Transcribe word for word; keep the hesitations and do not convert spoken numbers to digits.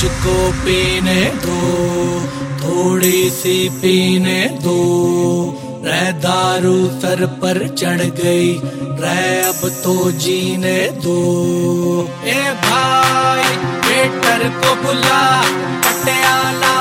मुझको पीने दो, थोड़ी सी पीने दो। रह दारू सर पर चढ़ गई, रह अब तो जीने दो। ए भाई वेटर को बुला, पटियाला